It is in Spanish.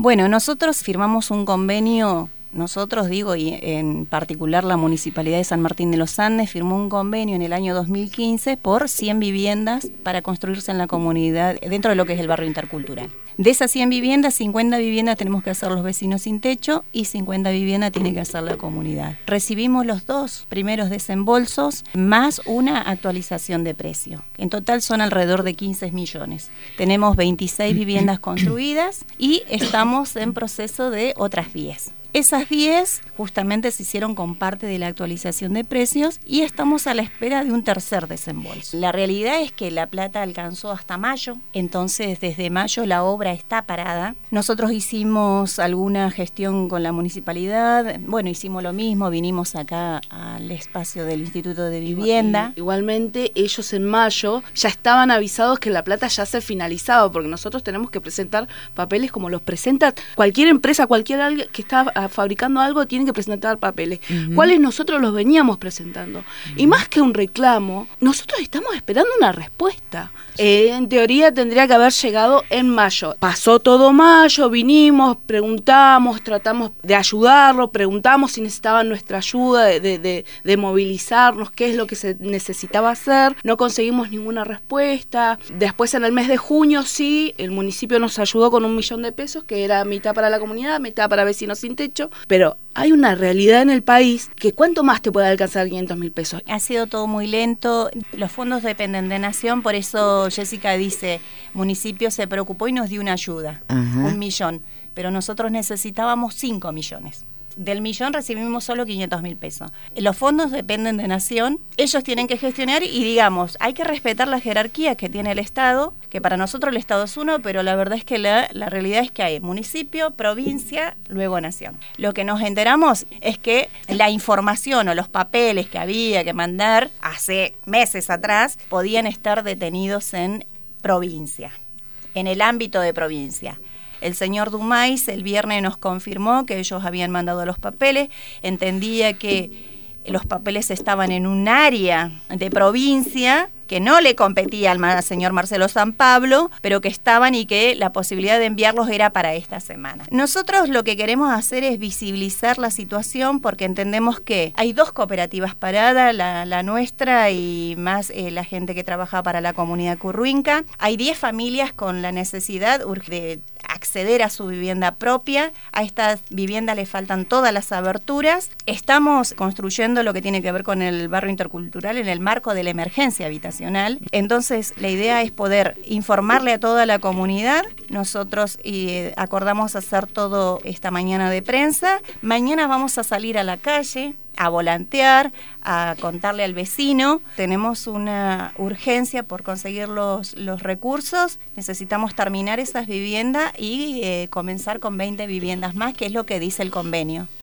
Bueno, nosotros firmamos un convenio. Nosotros, digo, y en particular la Municipalidad de San Martín de los Andes firmó un convenio en el año 2015 por 100 viviendas para construirse en la comunidad, dentro de lo que es el barrio intercultural. De esas 100 viviendas, 50 viviendas tenemos que hacer los vecinos sin techo y 50 viviendas tiene que hacer la comunidad. Recibimos los 2 primeros desembolsos más una actualización de precio. En total son alrededor de 15 millones. Tenemos 26 viviendas construidas y estamos en proceso de otras 10. Esas 10 justamente se hicieron con parte de la actualización de precios y estamos a la espera de un tercer desembolso. La realidad es que la plata alcanzó hasta mayo, entonces desde mayo la obra está parada. Nosotros hicimos alguna gestión con la municipalidad, bueno, hicimos lo mismo, vinimos acá al espacio del Instituto de Vivienda. Igualmente ellos en mayo ya estaban avisados que la plata ya se finalizaba, porque nosotros tenemos que presentar papeles como los presenta cualquier empresa, cualquier que está fabricando algo, tienen que presentar papeles, cuáles nosotros los veníamos presentando. Y más que un reclamo, nosotros estamos esperando una respuesta. En teoría tendría que haber llegado en mayo. Pasó todo mayo, vinimos, preguntamos, tratamos de ayudarlo, preguntamos si necesitaban nuestra ayuda, de movilizarnos, qué es lo que se necesitaba hacer. No conseguimos ninguna respuesta. Después en el mes de junio sí, el municipio nos ayudó con 1 millón de pesos, que era mitad para la comunidad, mitad para vecinos sin techo. Pero hay una realidad en el país que ¿cuánto más te puede alcanzar 500.000 pesos? Ha sido todo muy lento, los fondos dependen de Nación, por eso Jessica dice, municipio se preocupó y nos dio una ayuda, 1 millón, pero nosotros necesitábamos 5 millones. Del millón recibimos solo 500.000 pesos. Los fondos dependen de Nación, ellos tienen que gestionar y digamos, hay que respetar la jerarquía que tiene el Estado, que para nosotros el Estado es uno, pero la verdad es que la realidad es que hay municipio, provincia, luego Nación. Lo que nos enteramos es que la información o los papeles que había que mandar hace meses atrás podían estar detenidos en provincia, en el ámbito de provincia. El señor Dumais el viernes nos confirmó que ellos habían mandado los papeles, entendía que los papeles estaban en un área de provincia que no le competía al señor Marcelo San Pablo, pero que estaban y que la posibilidad de enviarlos era para esta semana. Nosotros lo que queremos hacer es visibilizar la situación porque entendemos que hay 2 cooperativas paradas, la nuestra y más la gente que trabaja para la comunidad curruinca. Hay 10 familias con la necesidad de acceder a su vivienda propia. A estas viviendas le faltan todas las aberturas. Estamos construyendo lo que tiene que ver con el barrio intercultural en el marco de la emergencia habitacional. Entonces, la idea es poder informarle a toda la comunidad. Nosotros acordamos hacer todo esta mañana de prensa. Mañana vamos a salir a la calle a volantear, a contarle al vecino. Tenemos una urgencia por conseguir los recursos. Necesitamos terminar esas viviendas y comenzar con 20 viviendas más, que es lo que dice el convenio.